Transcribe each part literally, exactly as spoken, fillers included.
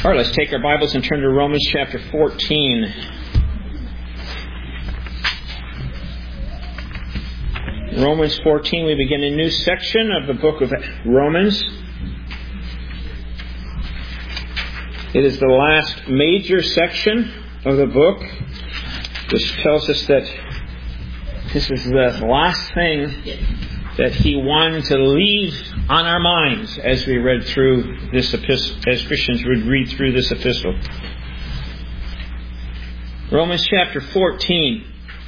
All right, let's take our Bibles and turn to Romans chapter fourteen. Romans fourteen, we begin a new section of the book of Romans. It is the last major section of the book. This tells us that this is the last thing that he wanted to leave on our minds as we read through this epistle, as Christians would read through this epistle. Romans chapter fourteen.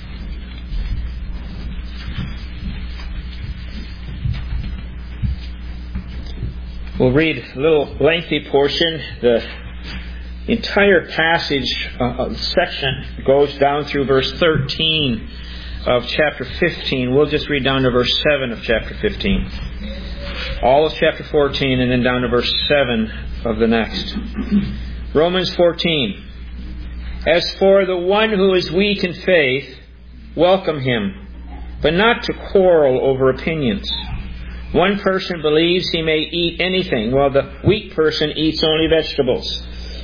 We'll read a little lengthy portion. The entire passage uh, section goes down through verse thirteen of chapter fifteen. We'll just read down to verse seven of chapter fifteen. All of chapter fourteen and then down to verse seven of the next. Romans fourteen. As for the one who is weak in faith, welcome him, but not to quarrel over opinions. One person believes he may eat anything, while the weak person eats only vegetables.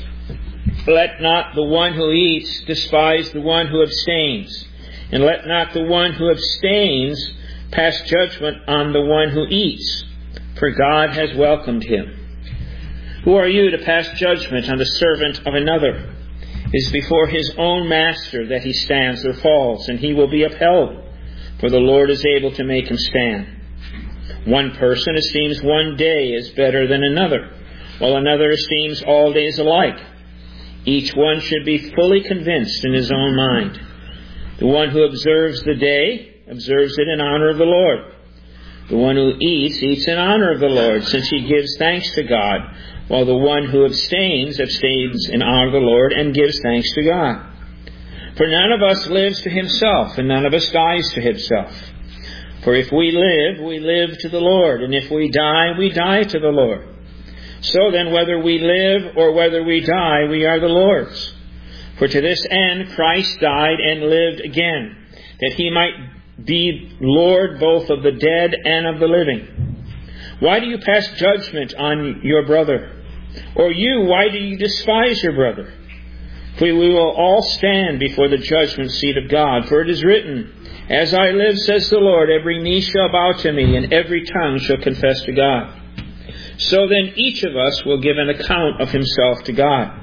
Let not the one who eats despise the one who abstains, and let not the one who abstains pass judgment on the one who eats, for God has welcomed him. Who are you to pass judgment on the servant of another? It is before his own master that he stands or falls, and he will be upheld, for the Lord is able to make him stand. One person esteems one day as better than another, while another esteems all days alike. Each one should be fully convinced in his own mind. The one who observes the day observes it in honor of the Lord. The one who eats, eats in honor of the Lord, since he gives thanks to God, while the one who abstains, abstains in honor of the Lord and gives thanks to God. For none of us lives to himself, and none of us dies to himself. For if we live, we live to the Lord, and if we die, we die to the Lord. So then, whether we live or whether we die, we are the Lord's. For to this end Christ died and lived again, that he might be Lord both of the dead and of the living. Why do you pass judgment on your brother? Or you, why do you despise your brother? For we will all stand before the judgment seat of God. For it is written, As I live, says the Lord, every knee shall bow to me, and every tongue shall confess to God. So then each of us will give an account of himself to God.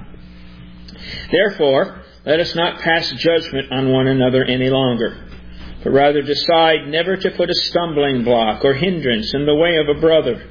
Therefore, let us not pass judgment on one another any longer, but rather decide never to put a stumbling block or hindrance in the way of a brother.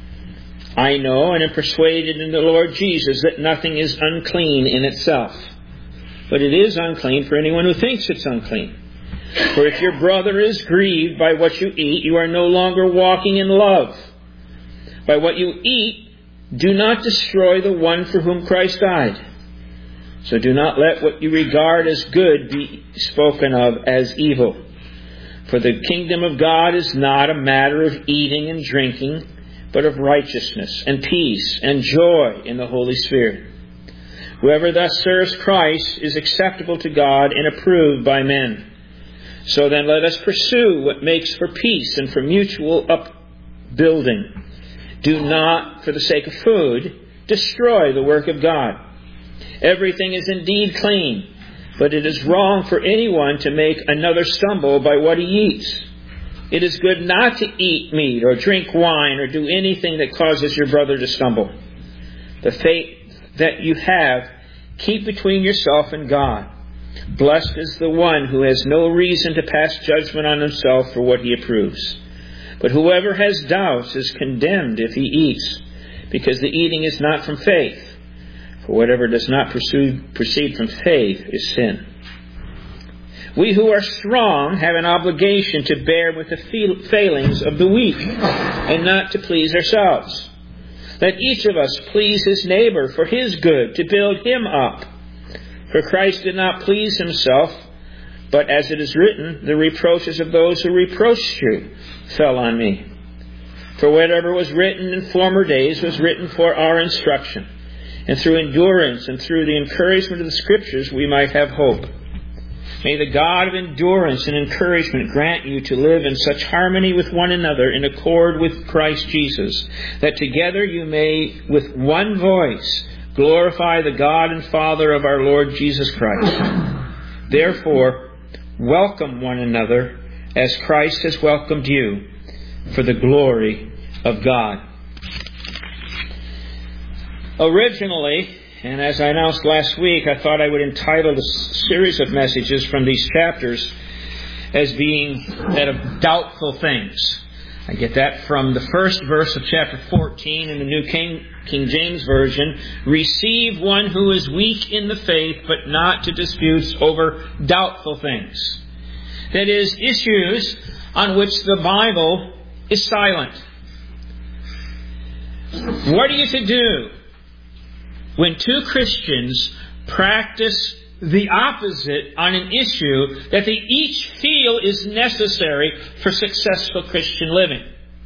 I know and am persuaded in the Lord Jesus that nothing is unclean in itself, but it is unclean for anyone who thinks it's unclean. For if your brother is grieved by what you eat, you are no longer walking in love. By what you eat, do not destroy the one for whom Christ died. So do not let what you regard as good be spoken of as evil. For the kingdom of God is not a matter of eating and drinking, but of righteousness and peace and joy in the Holy Spirit. Whoever thus serves Christ is acceptable to God and approved by men. So then let us pursue what makes for peace and for mutual upbuilding. Do not, for the sake of food, destroy the work of God. Everything is indeed clean, but it is wrong for anyone to make another stumble by what he eats. It is good not to eat meat or drink wine or do anything that causes your brother to stumble. The faith that you have, keep between yourself and God. Blessed is the one who has no reason to pass judgment on himself for what he approves. But whoever has doubts is condemned if he eats, because the eating is not from faith. For whatever does not proceed, proceed from faith is sin. We who are strong have an obligation to bear with the failings of the weak, and not to please ourselves. Let each of us please his neighbor for his good, to build him up. For Christ did not please himself, but as it is written, the reproaches of those who reproached you fell on me. For whatever was written in former days was written for our instruction, and through endurance and through the encouragement of the Scriptures we might have hope. May the God of endurance and encouragement grant you to live in such harmony with one another in accord with Christ Jesus, that together you may with one voice glorify the God and Father of our Lord Jesus Christ. Therefore, welcome one another as Christ has welcomed you for the glory of God. Originally, and as I announced last week, I thought I would entitle the series of messages from these chapters as being that of doubtful things. I get that from the first verse of chapter fourteen in the New King, King James Version. Receive one who is weak in the faith, but not to disputes over doubtful things. That is, issues on which the Bible is silent. What are you to do when two Christians practice the opposite on an issue that they each feel is necessary for successful Christian living?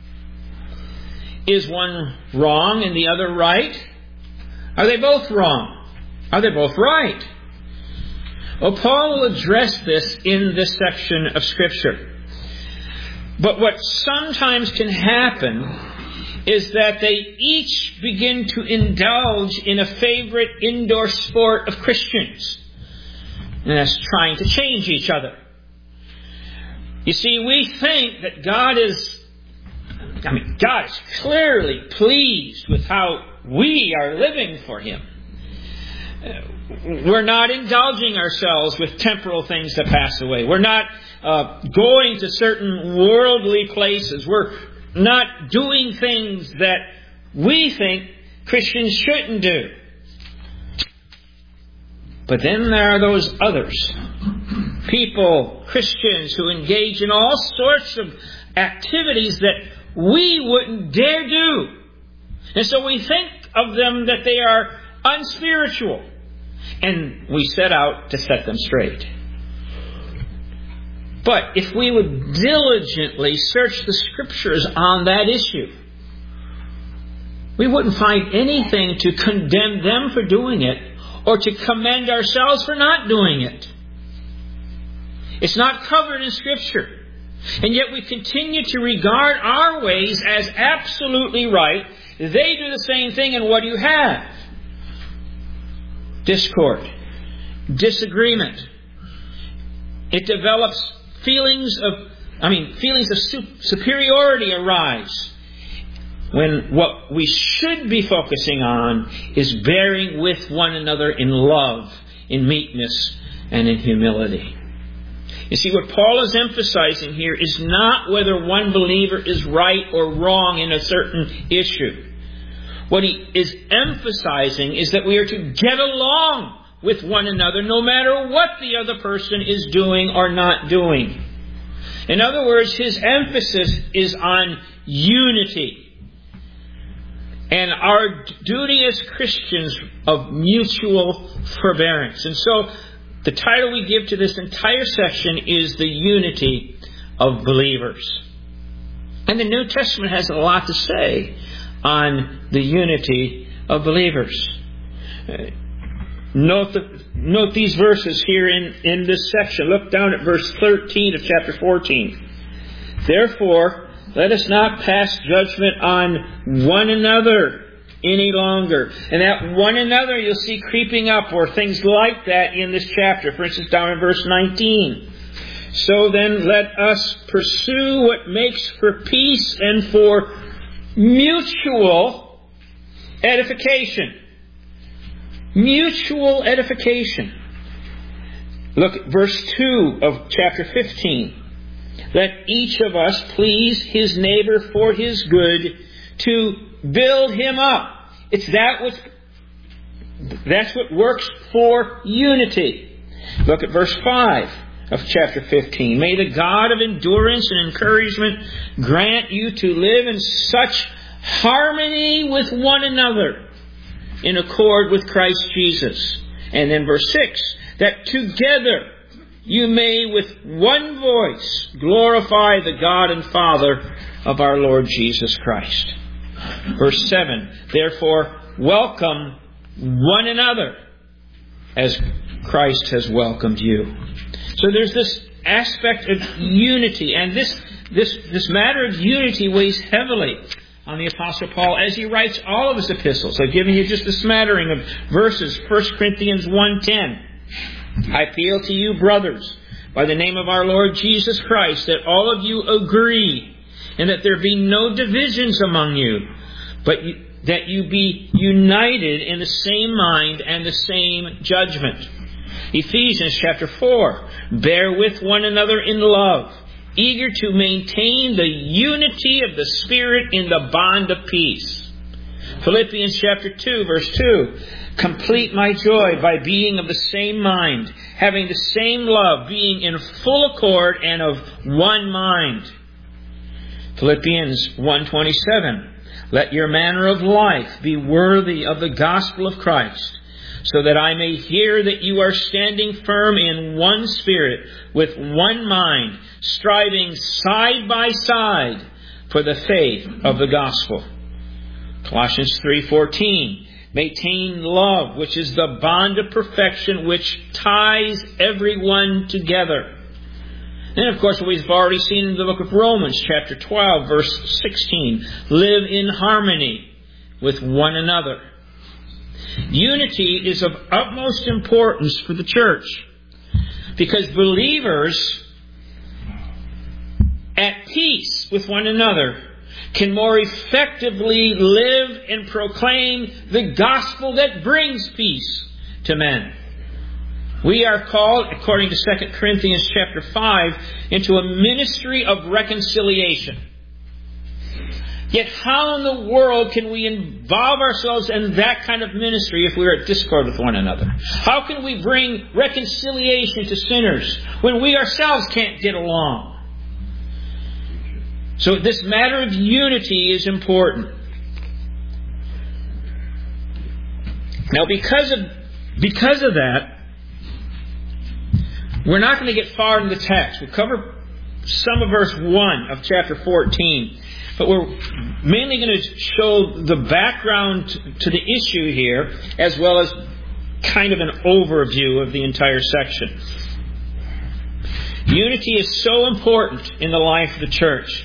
Is one wrong and the other right? Are they both wrong? Are they both right? Well, Paul will address this in this section of Scripture. But what sometimes can happen is that they each begin to indulge in a favorite indoor sport of Christians. And that's trying to change each other. You see, we think that God is, I mean, God is clearly pleased with how we are living for Him. We're not indulging ourselves with temporal things that pass away. We're not uh, going to certain worldly places. We're not doing things that we think Christians shouldn't do. But then there are those others. People, Christians, who engage in all sorts of activities that we wouldn't dare do. And so we think of them that they are unspiritual. And we set out to set them straight. But if we would diligently search the Scriptures on that issue, we wouldn't find anything to condemn them for doing it or to commend ourselves for not doing it. It's not covered in Scripture. And yet we continue to regard our ways as absolutely right. They do the same thing, and what do you have? Discord. Disagreement. It develops feelings of, I mean, feelings of superiority arise. When what we should be focusing on is bearing with one another in love, in meekness, and in humility. You see, what Paul is emphasizing here is not whether one believer is right or wrong in a certain issue. What he is emphasizing is that we are to get along with one another no matter what the other person is doing or not doing. In other words, his emphasis is on unity. And our duty as Christians of mutual forbearance. And so the title we give to this entire section is The Unity of Believers. And the New Testament has a lot to say on the unity of believers. Note, the, note these verses here in, in this section. Look down at verse thirteen of chapter fourteen. Therefore, let us not pass judgment on one another any longer. And that one another you'll see creeping up, or things like that in this chapter. For instance, down in verse nineteen. So then let us pursue what makes for peace and for mutual edification. Mutual edification. Look at verse two of chapter fifteen. Let each of us please his neighbor for his good, to build him up. It's that what, that's what works for unity. Look at verse five of chapter fifteen. May the God of endurance and encouragement grant you to live in such harmony with one another in accord with Christ Jesus. And then verse six, that together you may with one voice glorify the God and Father of our Lord Jesus Christ. Verse seven, therefore welcome one another as Christ has welcomed you. So there's this aspect of unity, and this this this matter of unity weighs heavily on the Apostle Paul as he writes all of his epistles. I've given you just a smattering of verses. First Corinthians one ten. I appeal to you, brothers, by the name of our Lord Jesus Christ, that all of you agree, and that there be no divisions among you, but you, that you be united in the same mind and the same judgment. Ephesians chapter four. Bear with one another in love, eager to maintain the unity of the Spirit in the bond of peace. Philippians chapter two, verse two. Complete my joy by being of the same mind, having the same love, being in full accord and of one mind. Philippians one twenty-seven. Let your manner of life be worthy of the gospel of Christ, so that I may hear that you are standing firm in one spirit, with one mind, striving side by side for the faith of the gospel. Colossians three fourteen. Maintain love, which is the bond of perfection, which ties everyone together. And of course, we've already seen in the book of Romans, chapter twelve, verse sixteen. Live in harmony with one another. Unity is of utmost importance for the church, because believers at peace with one another can more effectively live and proclaim the gospel that brings peace to men. We are called, according to Second Corinthians chapter five, into a ministry of reconciliation. Yet how in the world can we involve ourselves in that kind of ministry if we're at discord with one another? How can we bring reconciliation to sinners when we ourselves can't get along? So this matter of unity is important. Now because of, because of that, we're not going to get far in the text. We'll cover some of verse one of chapter fourteen. But we're mainly going to show the background to the issue here, as well as kind of an overview of the entire section. Unity is so important in the life of the church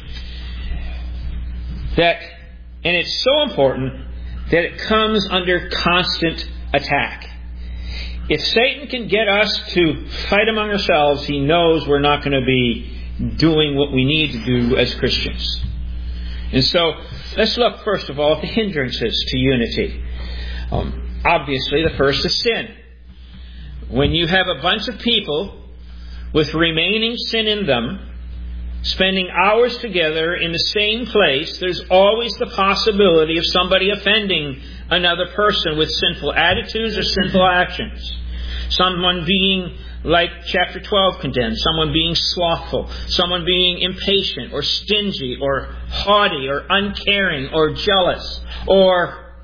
that, and it's so important that it comes under constant attack. If Satan can get us to fight among ourselves, he knows we're not going to be doing what we need to do as Christians. And so, let's look first of all at the hindrances to unity. Um, obviously, the first is sin. When you have a bunch of people with remaining sin in them, spending hours together in the same place, there's always the possibility of somebody offending another person with sinful attitudes or sinful actions. Someone being, like chapter twelve condemns, someone being slothful, someone being impatient or stingy or haughty or uncaring or jealous, or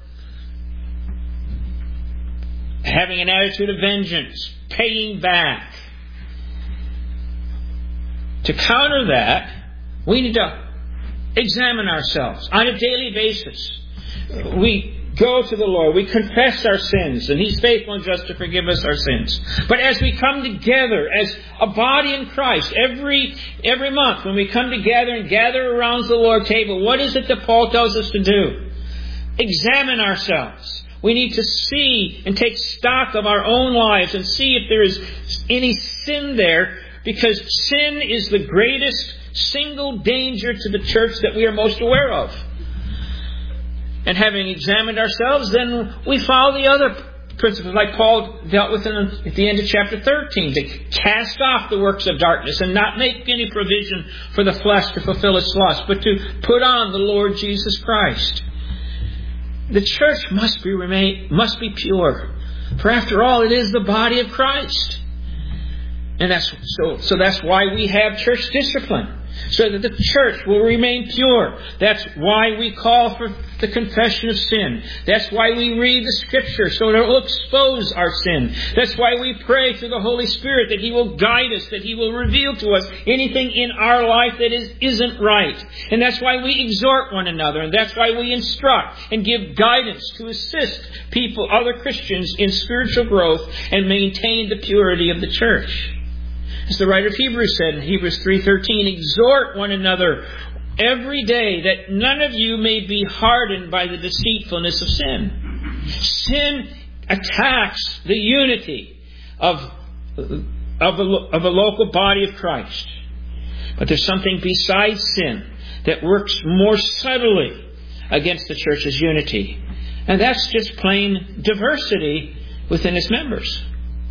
having an attitude of vengeance, paying back. To counter that, we need to examine ourselves on a daily basis. We go to the Lord, we confess our sins, and He's faithful and just to forgive us our sins. But as we come together as a body in Christ, every every month when we come together and gather around the Lord's table, what is it that Paul tells us to do? Examine ourselves. We need to see and take stock of our own lives and see if there is any sin there, because sin is the greatest single danger to the church that we are most aware of. And having examined ourselves, then we follow the other principles like Paul dealt with in, at the end of chapter thirteen, to cast off the works of darkness and not make any provision for the flesh to fulfill its lust, but to put on the Lord Jesus Christ. The church must be remain must be pure, for after all, it is the body of Christ. And that's so. So that's why we have church discipline, so that the church will remain pure. That's why we call for the confession of sin. That's why we read the Scripture, so that it will expose our sin. That's why we pray to the Holy Spirit that He will guide us, that He will reveal to us anything in our life that is, isn't right. And that's why we exhort one another, and that's why we instruct and give guidance to assist people, other Christians, in spiritual growth and maintain the purity of the church. As the writer of Hebrews said in Hebrews three thirteen, exhort one another every day that none of you may be hardened by the deceitfulness of sin. Sin attacks the unity of, of, a, of a local body of Christ. But there's something besides sin that works more subtly against the church's unity. And that's just plain diversity within its members.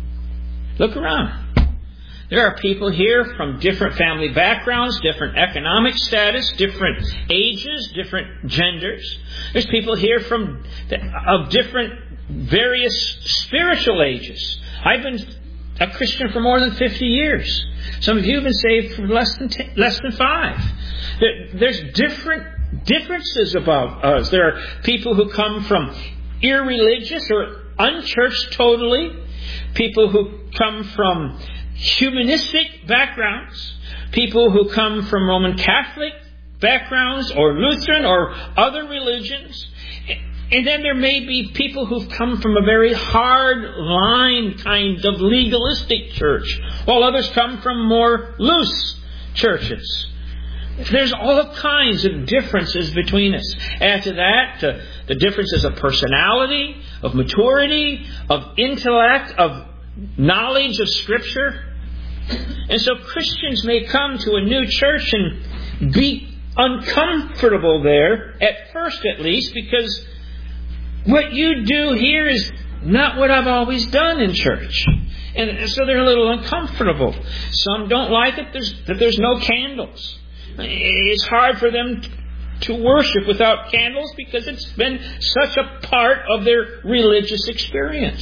Look around. There are people here from different family backgrounds, different economic status, different ages, different genders. There's people here from of different various spiritual ages. I've been a Christian for more than fifty years. Some of you have been saved for less than ten, less than five. There, there's different differences about us. There are people who come from irreligious or unchurched totally. People who come from humanistic backgrounds, people who come from Roman Catholic backgrounds or Lutheran or other religions. And then there may be people who've come from a very hard-line kind of legalistic church, while others come from more loose churches. There's all kinds of differences between us. Add to that uh, the differences of personality, of maturity, of intellect, of knowledge of Scripture. And so Christians may come to a new church and be uncomfortable there, at first at least, because what you do here is not what I've always done in church. And so they're a little uncomfortable. Some don't like it there's, that there's no candles. It's hard for them to worship without candles because it's been such a part of their religious experience.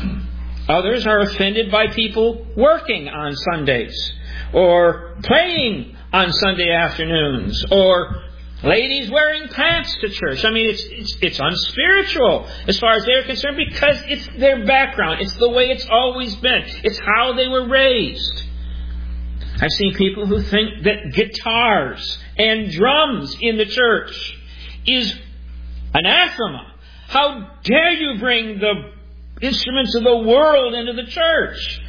Others are offended by people working on Sundays, or playing on Sunday afternoons, or ladies wearing pants to church. I mean, it's, it's it's unspiritual as far as they're concerned because it's their background. It's the way it's always been. It's how they were raised. I've seen people who think that guitars and drums in the church is anathema. How dare you bring the instruments of the world into the church?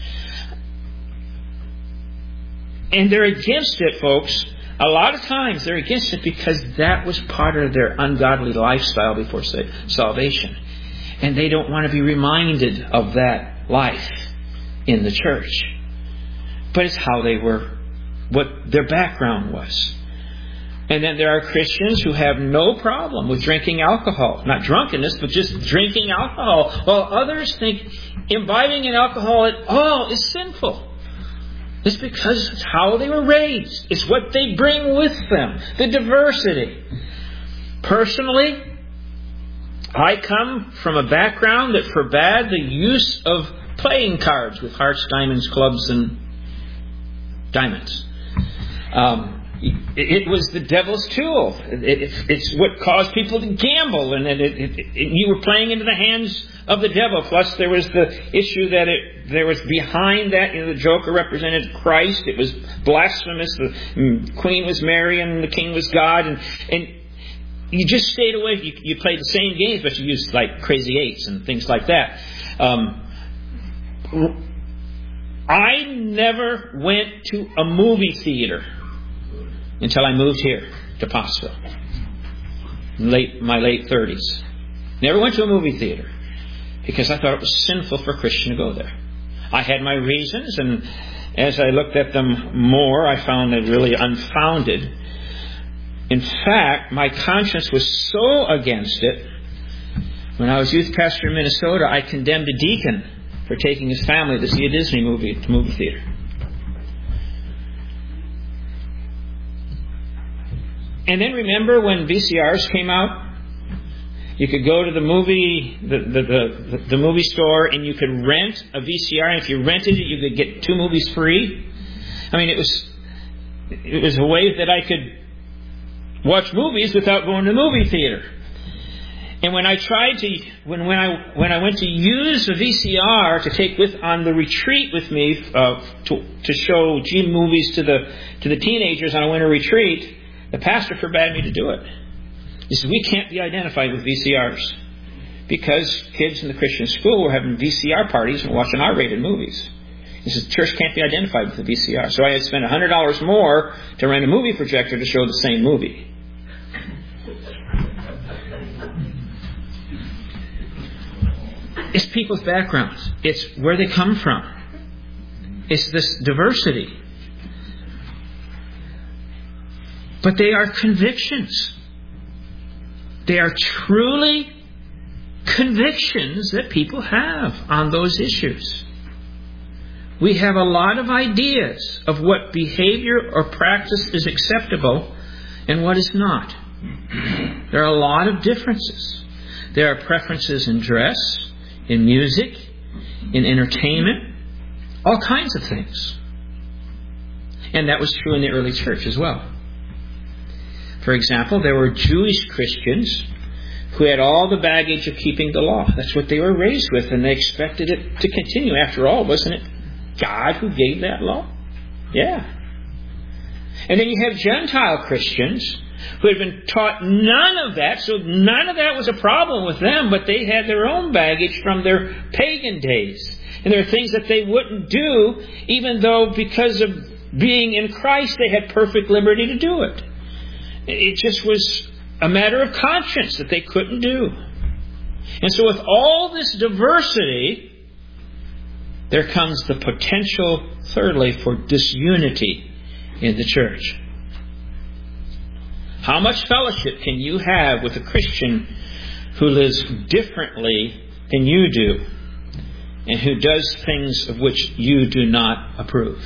And they're against it, folks. A lot of times they're against it because that was part of their ungodly lifestyle before salvation. And they don't want to be reminded of that life in the church. But it's how they were, what their background was. And then there are Christians who have no problem with drinking alcohol. Not drunkenness, but just drinking alcohol. While others think imbibing in alcohol at all is sinful. It's because it's how they were raised. It's what they bring with them. The diversity. Personally, I come from a background that forbade the use of playing cards with hearts, diamonds, clubs, and diamonds. Um, it, it was the devil's tool. It, it, it's what caused people to gamble, and it, it, it, it, you were playing into the hands of the devil. Plus, there was the issue that it, there was behind that. You know, the Joker represented Christ. It was blasphemous. The Queen was Mary, and the King was God, and and you just stayed away. You, you played the same games, but you used like crazy eights and things like that. Um, I never went to a movie theater until I moved here to Pottsville. Late, my late thirties. Never went to a movie theater because I thought it was sinful for a Christian to go there. I had my reasons, and as I looked at them more, I found them really unfounded. In fact, my conscience was so against it. When I was youth pastor in Minnesota, I condemned a deacon for taking his family to see a Disney movie at the movie theater. And then remember when V C Rs came out? You could go to the movie the, the, the, the movie store and you could rent a V C R. And if you rented it, you could get two movies free. I mean, it was it was a way that I could watch movies without going to the movie theater. And when I tried to, when when I when I went to use a V C R to take with on the retreat with me uh, to to show G movies to the to the teenagers on a winter retreat, the pastor forbade me to do it. He said, we can't be identified with V C Rs because kids in the Christian school were having V C R parties and watching R-rated movies. He says, the church can't be identified with the V C R. So I had spent one hundred dollars more to rent a movie projector to show the same movie. It's people's backgrounds. It's where they come from. It's this diversity. But they are convictions. They are truly convictions that people have on those issues. We have a lot of ideas of what behavior or practice is acceptable and what is not. There are a lot of differences. There are preferences in dress, in music, in entertainment, all kinds of things. And that was true in the early church as well. For example, there were Jewish Christians who had all the baggage of keeping the law. That's what they were raised with, and they expected it to continue. After all, wasn't it God who gave that law? Yeah. And then you have Gentile Christians who had been taught none of that, so none of that was a problem with them, but they had their own baggage from their pagan days. And there are things that they wouldn't do, even though because of being in Christ, they had perfect liberty to do it. It just was a matter of conscience that they couldn't do. And so with all this diversity, there comes the potential, thirdly, for disunity in the church. How much fellowship can you have with a Christian who lives differently than you do and who does things of which you do not approve?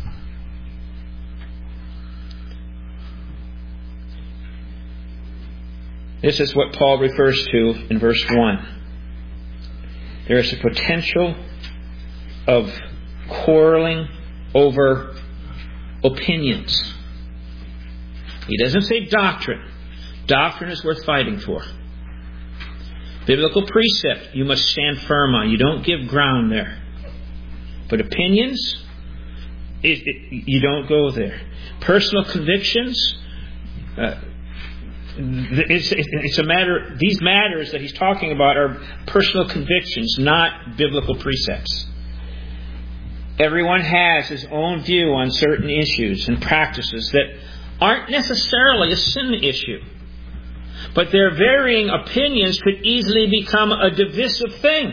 This is what Paul refers to in verse one. There is a potential of quarreling over opinions. He doesn't say doctrine. Doctrine is worth fighting for. Biblical precept you must stand firm on. You don't give ground there. But opinions, it, it, you don't go there. Personal convictions, uh, It's, it's a matter. These matters that he's talking about are personal convictions, not biblical precepts. Everyone has his own view on certain issues and practices that aren't necessarily a sin issue, but their varying opinions could easily become a divisive thing,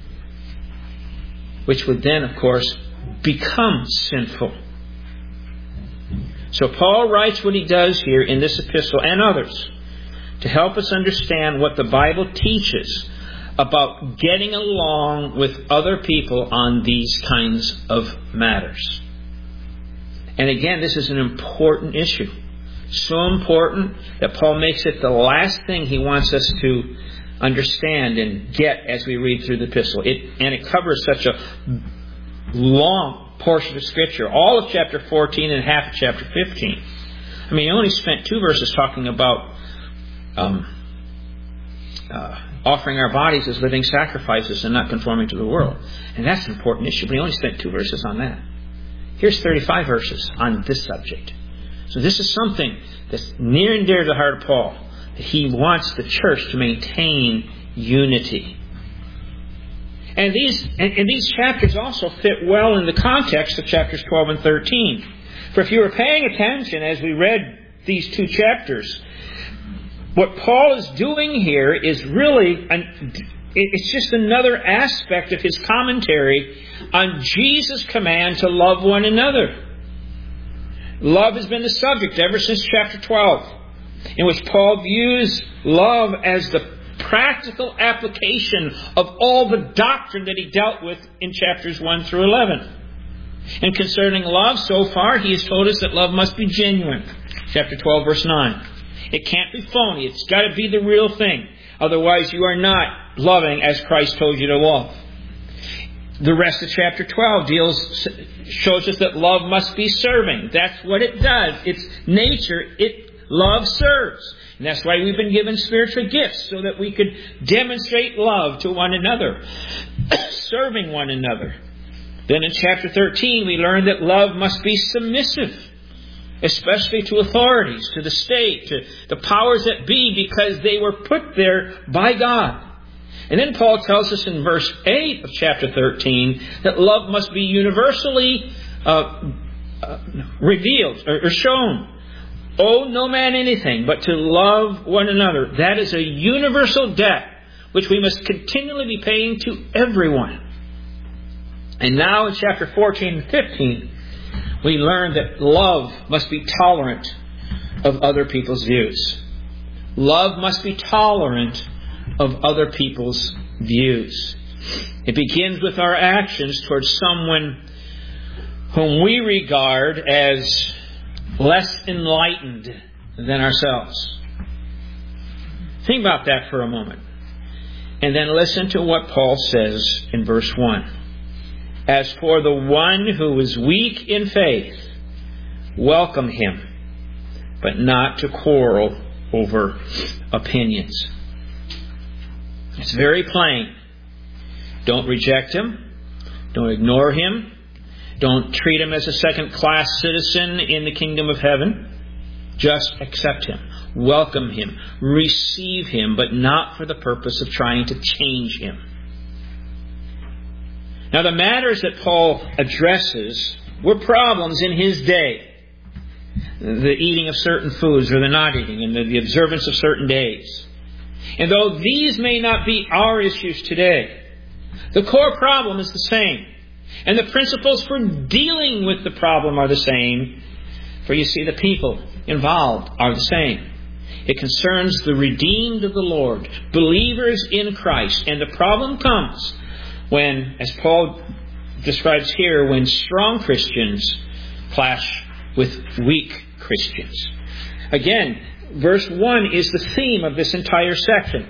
which would then, of course, become sinful. So Paul writes what he does here in this epistle and others to help us understand what the Bible teaches about getting along with other people on these kinds of matters. And again, this is an important issue. So important that Paul makes it the last thing he wants us to understand and get as we read through the epistle. It, and it covers such a long portion of Scripture, all of chapter fourteen and half of chapter fifteen. I mean, he only spent two verses talking about um, uh, offering our bodies as living sacrifices and not conforming to the world. And that's an important issue, but he only spent two verses on that. Here's thirty-five verses on this subject. So this is something that's near and dear to the heart of Paul, that he wants the church to maintain unity. And these and, and these chapters also fit well in the context of chapters twelve and thirteen. For if you were paying attention as we read these two chapters, what Paul is doing here is really, an, it's just another aspect of his commentary on Jesus' command to love one another. Love has been the subject ever since chapter twelve, in which Paul views love as the practical application of all the doctrine that he dealt with in chapters one through eleven. And concerning love, so far, he has told us that love must be genuine. Chapter twelve, verse nine. It can't be phony. It's got to be the real thing. Otherwise, you are not loving as Christ told you to love. The rest of chapter twelve deals shows us that love must be serving. That's what it does. Its nature, it love serves. And that's why we've been given spiritual gifts, so that we could demonstrate love to one another, serving one another. Then in chapter thirteen, we learn that love must be submissive, especially to authorities, to the state, to the powers that be, because they were put there by God. And then Paul tells us in verse eight of chapter thirteen that love must be universally uh, uh, revealed or, or shown. Owe no man anything but to love one another. That is a universal debt which we must continually be paying to everyone. And now in chapter fourteen and fifteen, we learn that love must be tolerant of other people's views. Love must be tolerant of other people's views. It begins with our actions towards someone whom we regard as less enlightened than ourselves. Think about that for a moment. And then listen to what Paul says in verse one. As for the one who is weak in faith, welcome him, but not to quarrel over opinions. It's very plain. Don't reject him. Don't ignore him. Don't treat him as a second-class citizen in the kingdom of heaven. Just accept him. Welcome him. Receive him, but not for the purpose of trying to change him. Now, the matters that Paul addresses were problems in his day. The eating of certain foods or the not eating, and the, the observance of certain days. And though these may not be our issues today, the core problem is the same. And the principles for dealing with the problem are the same. For you see, the people involved are the same. It concerns the redeemed of the Lord, believers in Christ. And the problem comes when, as Paul describes here, when strong Christians clash with weak Christians. Again, verse one is the theme of this entire section.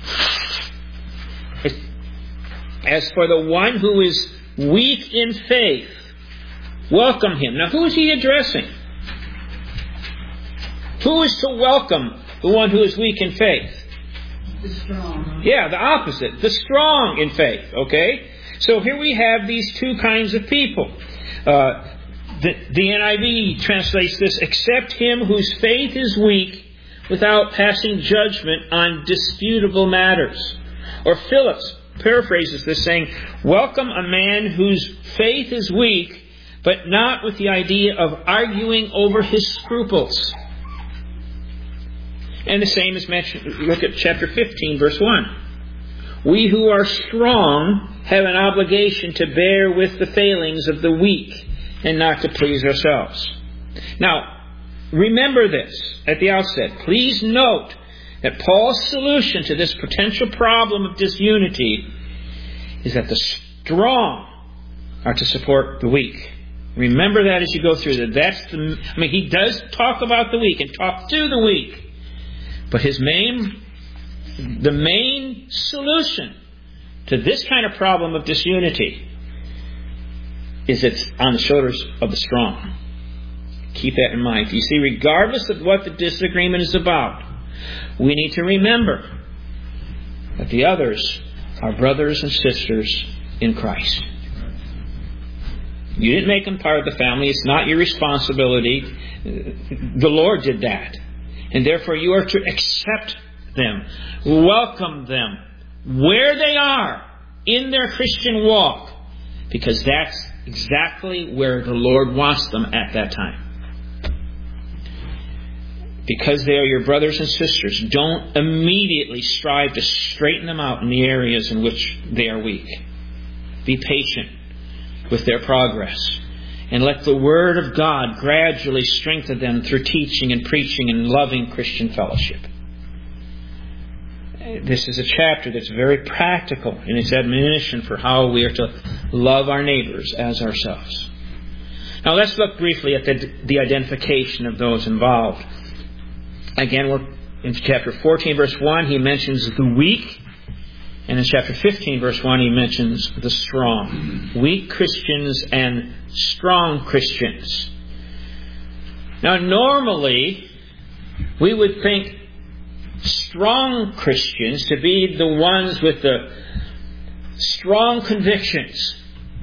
As for the one who is weak in faith, welcome him. Now, who is he addressing? Who is to welcome the one who is weak in faith? The strong. Yeah, the opposite. The strong in faith. Okay? So here we have these two kinds of people. Uh, the, the N I V translates this, accept him whose faith is weak without passing judgment on disputable matters. Or Phillips paraphrases this saying, welcome a man whose faith is weak, but not with the idea of arguing over his scruples. And the same is mentioned, look at chapter fifteen, verse one. We who are strong have an obligation to bear with the failings of the weak and not to please ourselves. Now, remember this at the outset. Please note that Paul's solution to this potential problem of disunity is that the strong are to support the weak. Remember that as you go through that. That's the, I mean, he does talk about the weak and talk to the weak. But his main, the main solution to this kind of problem of disunity is it's on the shoulders of the strong. Keep that in mind. You see, regardless of what the disagreement is about, we need to remember that the others are brothers and sisters in Christ. You didn't make them part of the family. It's not your responsibility. The Lord did that. And therefore you are to accept them, welcome them where they are in their Christian walk, because that's exactly where the Lord wants them at that time. Because they are your brothers and sisters, don't immediately strive to straighten them out in the areas in which they are weak. Be patient with their progress. And let the Word of God gradually strengthen them through teaching and preaching and loving Christian fellowship. This is a chapter that's very practical in its admonition for how we are to love our neighbors as ourselves. Now let's look briefly at the, the identification of those involved. Again, we're in chapter fourteen, verse one, he mentions the weak. And in chapter fifteen, verse one, he mentions the strong. Weak Christians and strong Christians. Now, normally, we would think strong Christians to be the ones with the strong convictions.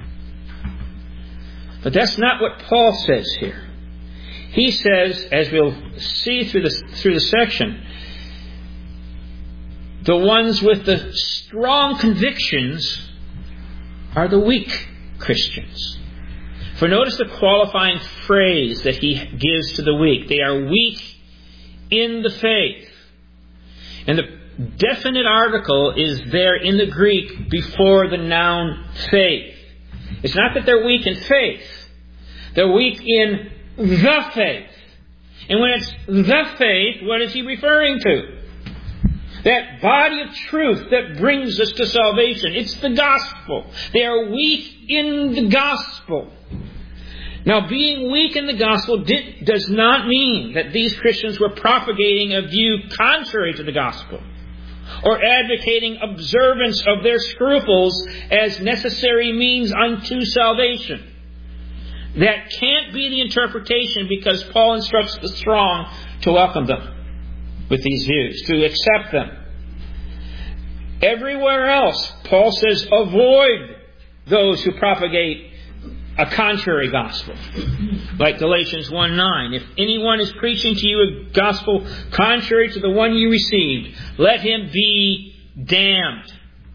But that's not what Paul says here. He says, as we'll see through the, through the section, The ones with the strong convictions are the weak Christians. For notice the qualifying phrase that he gives to the weak. They are weak in the faith. And the definite article is there in the Greek before the noun faith. It's not that they're weak in faith. They're weak in the faith. And when it's the faith, what is he referring to? That body of truth that brings us to salvation. It's the gospel. They are weak in the gospel. Now, being weak in the gospel did, does not mean that these Christians were propagating a view contrary to the gospel, or advocating observance of their scruples as necessary means unto salvation. That can't be the interpretation, because Paul instructs the strong to welcome them with these views, to accept them. Everywhere else, Paul says, avoid those who propagate a contrary gospel. Like Galatians one nine. If anyone is preaching to you a gospel contrary to the one you received, let him be damned.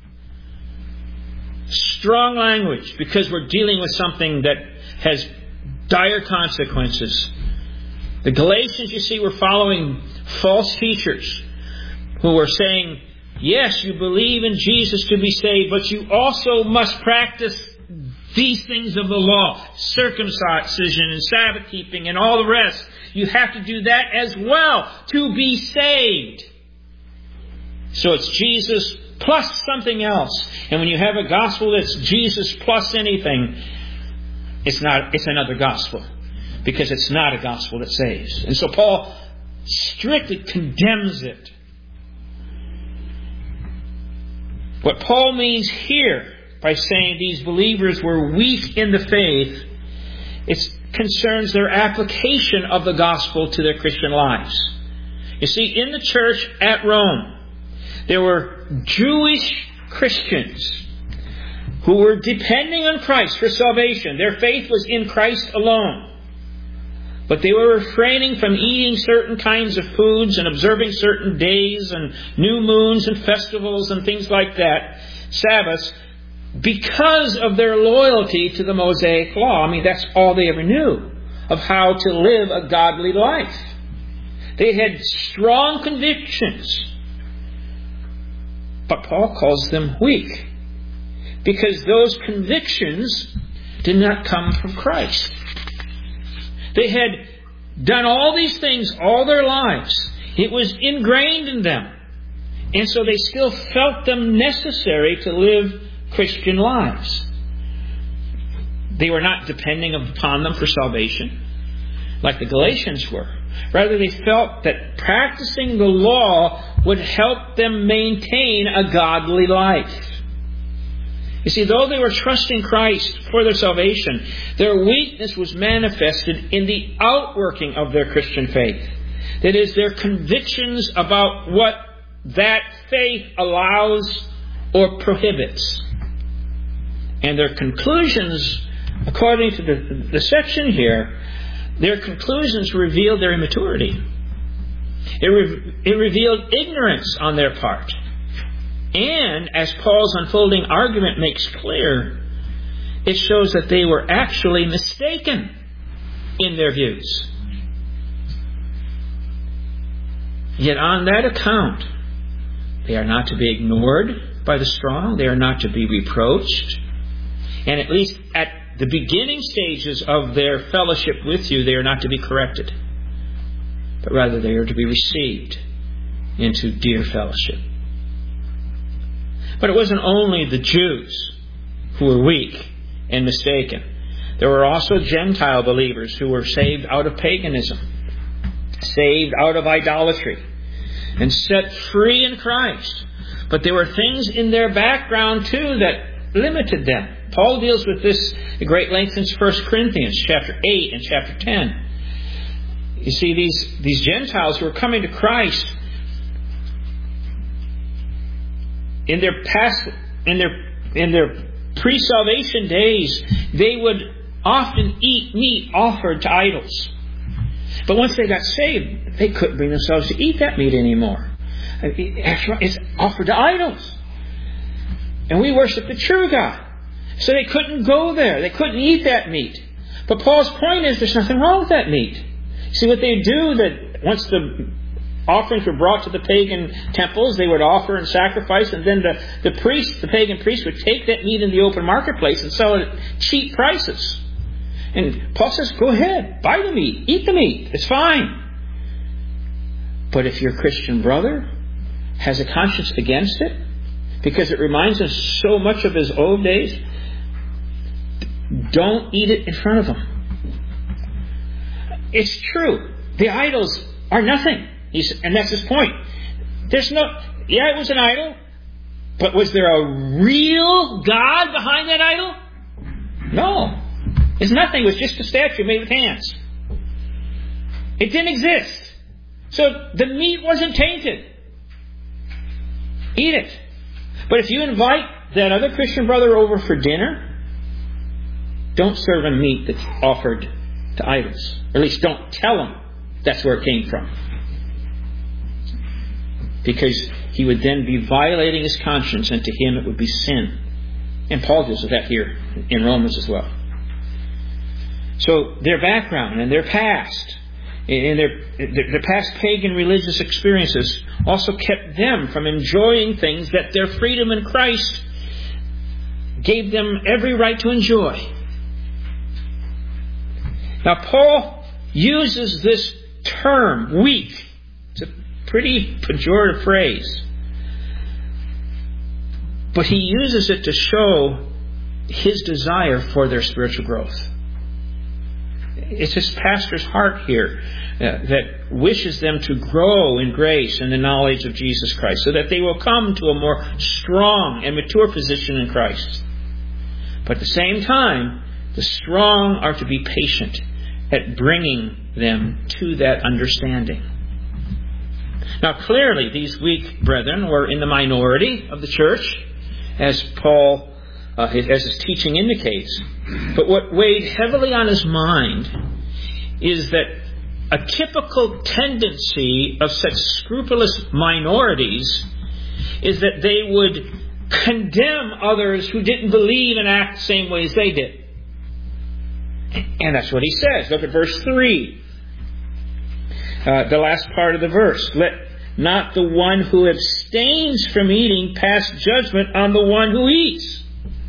Strong language, because we're dealing with something that has dire consequences. The Galatians, you see, were following false teachers who were saying, yes, you believe in Jesus to be saved, but you also must practice these things of the law, circumcision and Sabbath keeping and all the rest. You have to do that as well to be saved. So it's Jesus plus something else. And when you have a gospel that's Jesus plus anything, it's not, it's another gospel. Because it's not a gospel that saves. And so Paul strictly condemns it. What Paul means here by saying these believers were weak in the faith, it concerns their application of the gospel to their Christian lives. You see, in the church at Rome, there were Jewish Christians who were depending on Christ for salvation. Their faith was in Christ alone. But they were refraining from eating certain kinds of foods and observing certain days and new moons and festivals and things like that, Sabbaths, because of their loyalty to the Mosaic law. I mean, that's all they ever knew of how to live a godly life. They had strong convictions. But Paul calls them weak, because those convictions did not come from Christ. They had done all these things all their lives. It was ingrained in them. And so they still felt them necessary to live Christian lives. They were not depending upon them for salvation, like the Galatians were. Rather, they felt that practicing the law would help them maintain a godly life. You see, though they were trusting Christ for their salvation, their weakness was manifested in the outworking of their Christian faith. That is, their convictions about what that faith allows or prohibits. And their conclusions, according to the, the section here, their conclusions revealed their immaturity. It, re- it revealed ignorance on their part. And, as Paul's unfolding argument makes clear, it shows that they were actually mistaken in their views. Yet on that account, they are not to be ignored by the strong. They are not to be reproached. And at least at the beginning stages of their fellowship with you, they are not to be corrected. But rather they are to be received into dear fellowship. But it wasn't only the Jews who were weak and mistaken. There were also Gentile believers who were saved out of paganism, saved out of idolatry, and set free in Christ. But there were things in their background too that limited them. Paul deals with this at great length in First Corinthians chapter eight and chapter ten. You see, these, these Gentiles who were coming to Christ, in their past, in their in their pre-salvation days, they would often eat meat offered to idols. But once they got saved, they couldn't bring themselves to eat that meat anymore. It's offered to idols. And we worship the true God. So they couldn't go there. They couldn't eat that meat. But Paul's point is there's nothing wrong with that meat. See what they do, that once the offerings were brought to the pagan temples, they would offer and sacrifice, and then the, the priest, the pagan priest, would take that meat in the open marketplace and sell it at cheap prices. And Paul says, go ahead, buy the meat, eat the meat, it's fine. But if your Christian brother has a conscience against it, because it reminds him so much of his old days, don't eat it in front of him. It's true. The idols are nothing. He's, and that's his point. There's no... Yeah, it was an idol. But was there a real God behind that idol? No. It's nothing. It was just a statue made with hands. It didn't exist. So the meat wasn't tainted. Eat it. But if you invite that other Christian brother over for dinner, don't serve him meat that's offered to idols. Or at least don't tell him that's where it came from. Because he would then be violating his conscience, and to him it would be sin. And Paul deals with that here in Romans as well. So their background and their past, and their, their past pagan religious experiences also kept them from enjoying things that their freedom in Christ gave them every right to enjoy. Now, Paul uses this term, weak. It's a pretty pejorative phrase. But he uses it to show his desire for their spiritual growth. It's his pastor's heart here uh, that wishes them to grow in grace and the knowledge of Jesus Christ, so that they will come to a more strong and mature position in Christ. But at the same time, the strong are to be patient at bringing them to that understanding. Now, clearly, these weak brethren were in the minority of the church, as Paul, uh, as his teaching indicates. But what weighed heavily on his mind is that a typical tendency of such scrupulous minorities is that they would condemn others who didn't believe and act the same way as they did. And that's what he says. Look at verse three. Uh, the last part of the verse. Let not the one who abstains from eating pass judgment on the one who eats.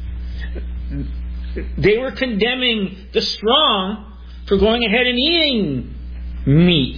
They were condemning the strong for going ahead and eating meat.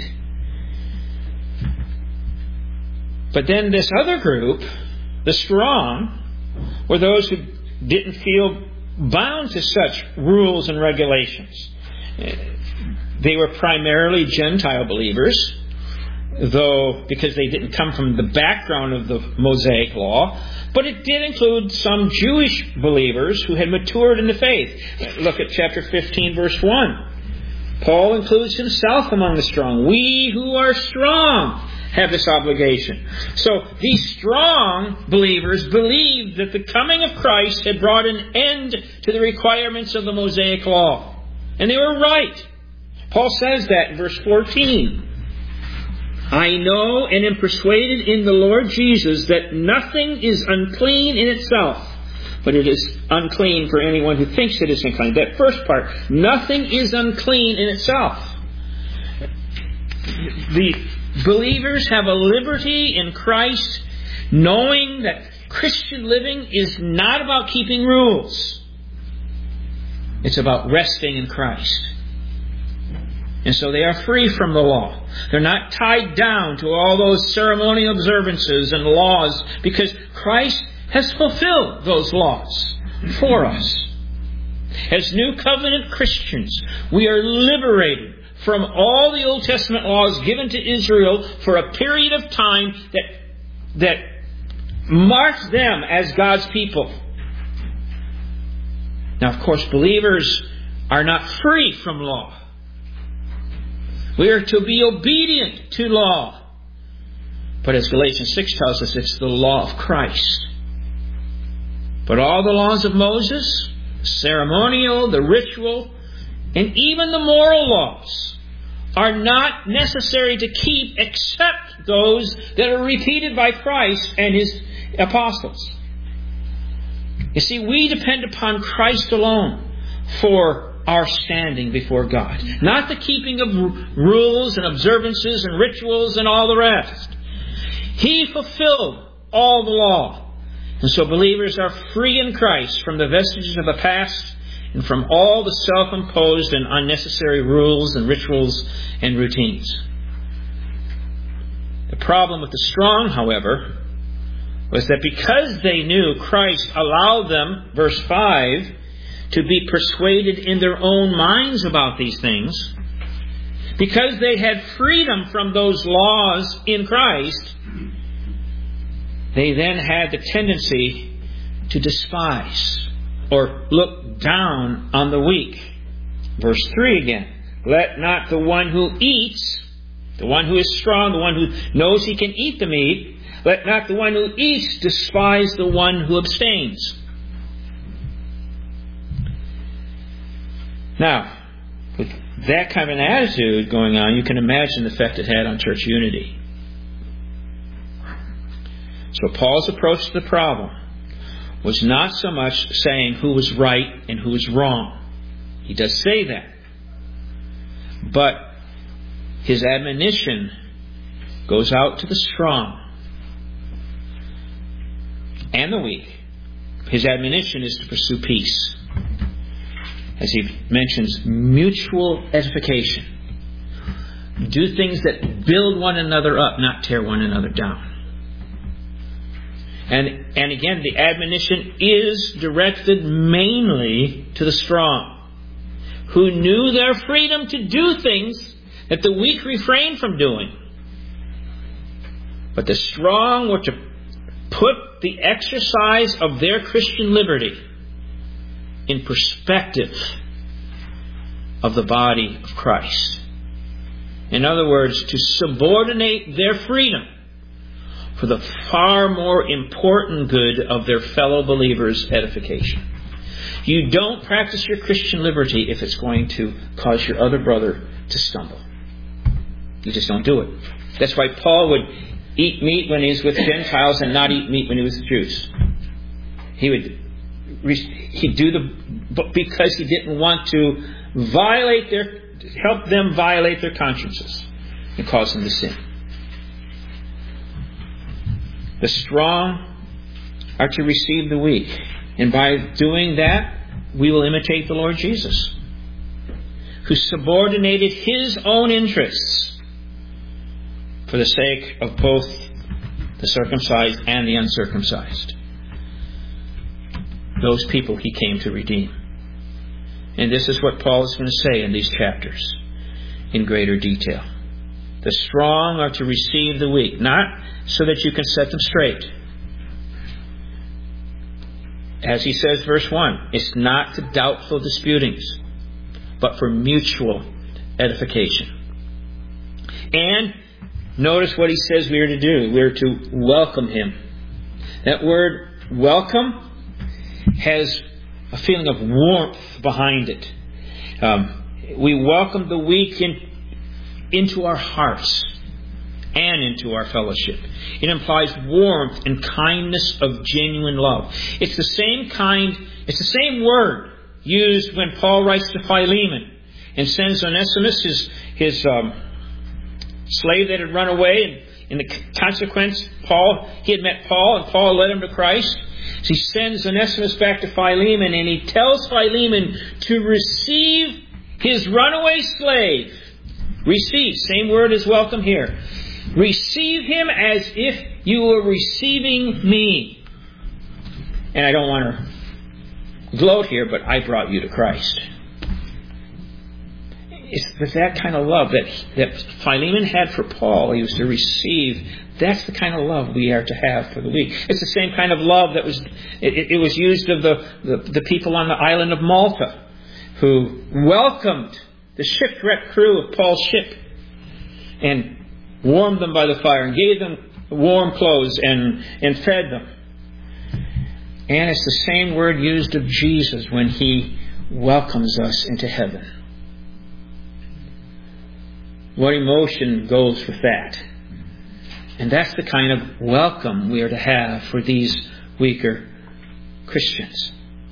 But then this other group, the strong, were those who didn't feel bound to such rules and regulations. They were primarily Gentile believers, though because they didn't come from the background of the Mosaic law, but it did include some Jewish believers who had matured in the faith. Look at chapter fifteen, verse one. Paul includes himself among the strong. We who are strong have this obligation. So these strong believers believed that the coming of Christ had brought an end to the requirements of the Mosaic law. And they were right. Paul says that in verse fourteen. I know and am persuaded in the Lord Jesus that nothing is unclean in itself, but it is unclean for anyone who thinks it is unclean. That first part, nothing is unclean in itself. The believers have a liberty in Christ, knowing that Christian living is not about keeping rules. It's about resting in Christ. And so they are free from the law. They're not tied down to all those ceremonial observances and laws, because Christ has fulfilled those laws for us. As New Covenant Christians, we are liberated from all the Old Testament laws given to Israel for a period of time that, that marked them as God's people. Now, of course, believers are not free from law. We are to be obedient to law. But as Galatians six tells us, it's the law of Christ. But all the laws of Moses, the ceremonial, the ritual, and even the moral laws are not necessary to keep except except those that are repeated by Christ and His apostles. You see, we depend upon Christ alone for our standing before God. Not the keeping of rules and observances and rituals and all the rest. He fulfilled all the law. And so believers are free in Christ from the vestiges of the past and from all the self-imposed and unnecessary rules and rituals and routines. The problem with the strong, however, was that because they knew Christ allowed them, verse five, to be persuaded in their own minds about these things, because they had freedom from those laws in Christ, they then had the tendency to despise or look down on the weak. Verse three again. Let not the one who eats, the one who is strong, the one who knows he can eat the meat, let not the one who eats despise the one who abstains. Now, with that kind of an attitude going on, you can imagine the effect it had on church unity. So Paul's approach to the problem was not so much saying who was right and who was wrong. He does say that. But his admonition goes out to the strong and the weak. His admonition is to pursue peace. As he mentions, mutual edification. Do things that build one another up, not tear one another down. And, and again, the admonition is directed mainly to the strong, who knew their freedom to do things that the weak refrained from doing. But the strong were to put the exercise of their Christian liberty in perspective of the body of Christ. In other words, to subordinate their freedom for the far more important good of their fellow believers' edification. You don't practice your Christian liberty if it's going to cause your other brother to stumble. You just don't do it. That's why Paul would eat meat when he was with Gentiles and not eat meat when he was with Jews. He would he'd do the because he didn't want to violate their help them violate their consciences and cause them to sin. The strong are to receive the weak. And by doing that, we will imitate the Lord Jesus, who subordinated His own interests for the sake of both the circumcised and the uncircumcised. Those people He came to redeem. And this is what Paul is going to say in these chapters in greater detail. The strong are to receive the weak, not so that you can set them straight. As he says, verse one, it's not to doubtful disputings, but for mutual edification. And notice what he says we are to do. We are to welcome him. That word welcome has a feeling of warmth behind it. Um, we welcome the weak in, into our hearts and into our fellowship. It implies warmth and kindness of genuine love. It's the same kind, it's the same word used when Paul writes to Philemon and sends Onesimus, his, his um, slave that had run away. And in the consequence, Paul, he had met Paul, and Paul led him to Christ. So he sends Onesimus back to Philemon, and he tells Philemon to receive his runaway slave. Receive, same word as welcome here. Receive him as if you were receiving me. And I don't want to gloat here, but I brought you to Christ. It's with that kind of love that, that Philemon had for Paul, he was to receive. That's the kind of love we are to have for the weak. It's the same kind of love that was it, it was used of the, the, the people on the island of Malta, who welcomed the shipwrecked crew of Paul's ship and warmed them by the fire and gave them warm clothes and, and fed them. And it's the same word used of Jesus when He welcomes us into heaven. What emotion goes with that? And that's the kind of welcome we are to have for these weaker Christians.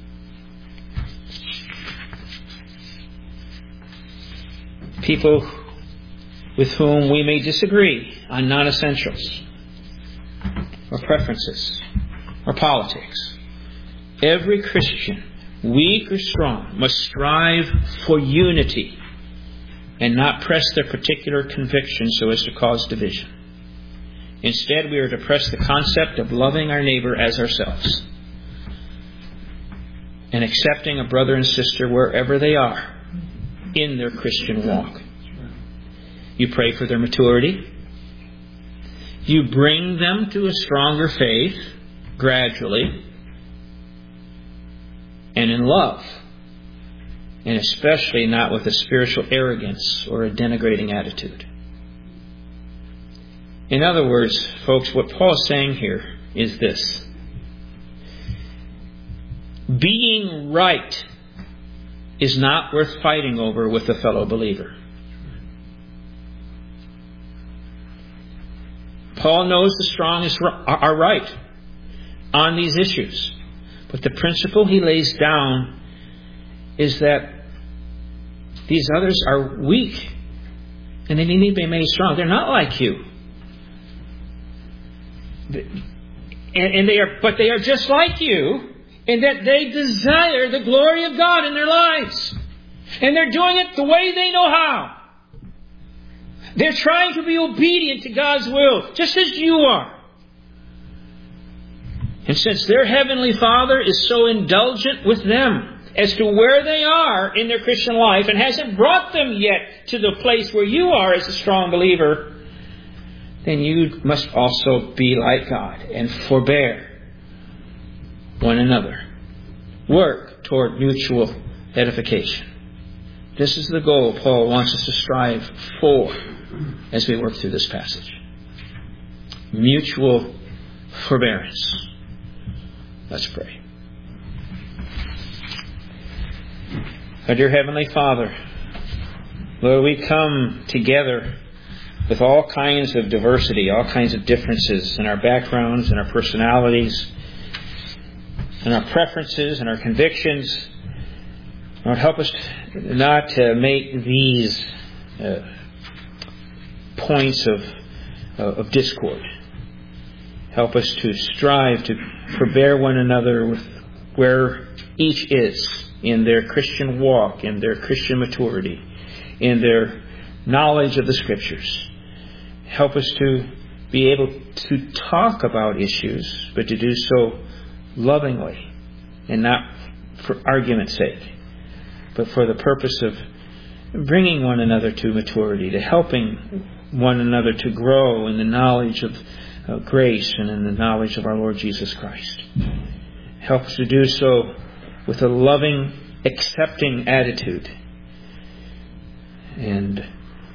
People with whom we may disagree on non-essentials, or preferences, or politics. Every Christian, weak or strong, must strive for unity and not press their particular convictions so as to cause division. Instead, we are to press the concept of loving our neighbor as ourselves and accepting a brother and sister wherever they are in their Christian walk. You pray for their maturity. You bring them to a stronger faith gradually and in love, and especially not with a spiritual arrogance or a denigrating attitude. In other words, folks, what Paul is saying here is this. Being right is not worth fighting over with a fellow believer. Paul knows the strong are right on these issues. But the principle he lays down is that these others are weak and they need to be made strong. They're not like you. And, and they are, but they are just like you in that they desire the glory of God in their lives. And they're doing it the way they know how. They're trying to be obedient to God's will, just as you are. And since their Heavenly Father is so indulgent with them as to where they are in their Christian life and hasn't brought them yet to the place where you are as a strong believer, then you must also be like God and forbear one another. Work toward mutual edification. This is the goal Paul wants us to strive for as we work through this passage. Mutual forbearance. Let's pray. Our dear Heavenly Father, Lord, we come together with all kinds of diversity, all kinds of differences in our backgrounds and our personalities and our preferences and our convictions. Lord, help us not to make these uh, points of, uh, of discord. Help us to strive to forbear one another with where each is in their Christian walk, in their Christian maturity, in their knowledge of the Scriptures. Help us to be able to talk about issues, but to do so lovingly and not for argument's sake, but for the purpose of bringing one another to maturity, to helping one another to grow in the knowledge of Uh, grace and in the knowledge of our Lord Jesus Christ. Help us to do so with a loving, accepting attitude. And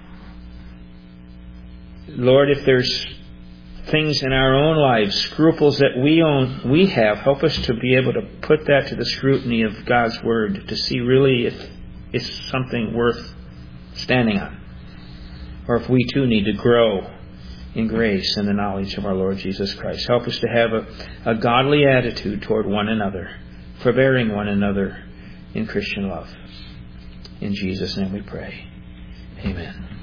Lord, if there's things in our own lives, scruples that we own, we have, help us to be able to put that to the scrutiny of God's Word to see really if it's something worth standing on, or if we too need to grow in grace and the knowledge of our Lord Jesus Christ. Help us to have a, a godly attitude toward one another, forbearing one another in Christian love. In Jesus' name we pray. Amen.